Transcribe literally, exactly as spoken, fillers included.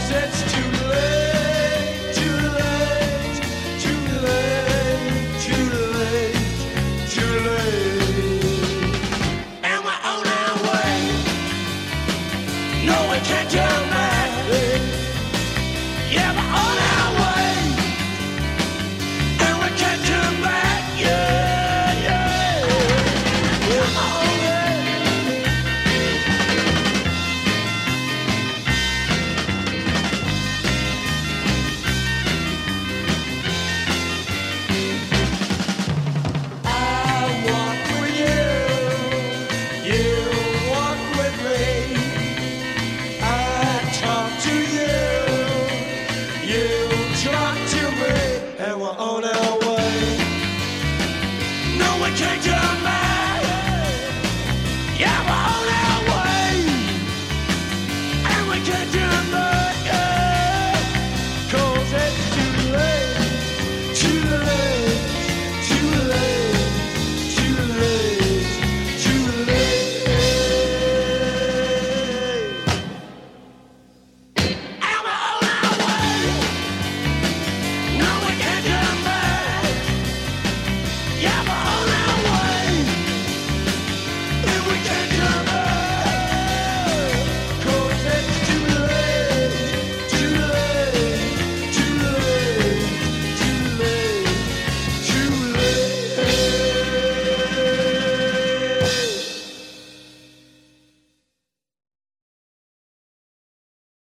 it's too late, too late, too late, too late, too late. And we're on our way. No, we can't turn back. Yeah, we're on our way. And we can't turn back. Yeah, yeah. Come on. Change